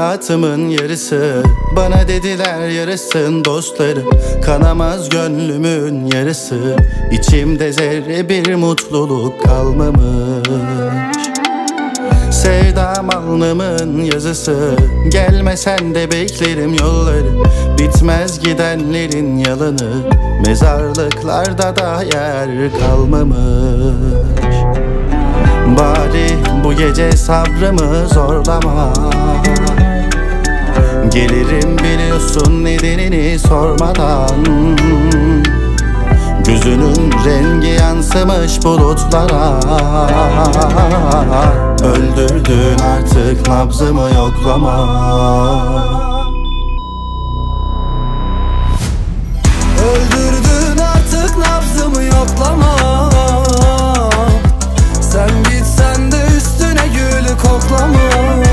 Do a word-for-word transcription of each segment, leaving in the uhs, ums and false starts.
hayatımın yarısı. Bana dediler yarısın dostlarım, kanamaz gönlümün yarısı. İçimde zerre bir mutluluk kalmamış. Sevdam alnımın yazısı, gelmesen de beklerim yolları. Bitmez gidenlerin yalanı, mezarlıklarda da yer kalmamış. Bari bu gece sabrımı zorlama, gelirim biliyorsun nedenini sormadan. Gözünün rengi yansımış bulutlara, öldürdün artık nabzımı yoklama. Öldürdün artık nabzımı yoklama. Sen gitsen de üstüne gülü koklamam.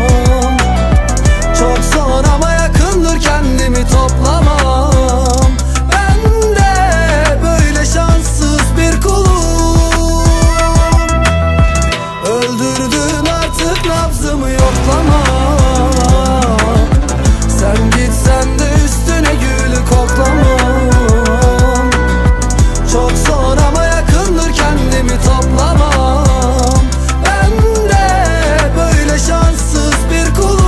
Çok zor ama yakındır, kendimi toplamam. Ben de böyle şanssız bir kulum. Öldürdün artık nabzımı yoklama. Sen gitsen de üstüne gülü koklamam. Çok zor ama yakındır, kendimi toplamam. Ben de böyle şanssız bir kulum.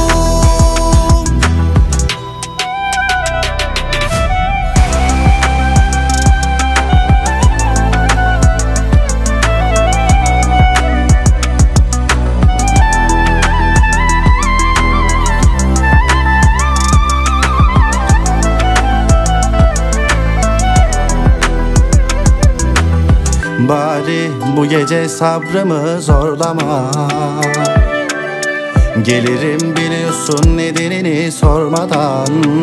Bari bu gece sabrımı zorlama, gelirim biliyorsun nedenini sormadan.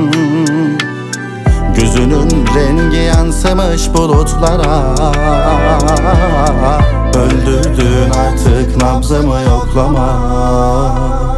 Gözünün rengi yansımış bulutlara, öldürdün artık nabzımı yoklama.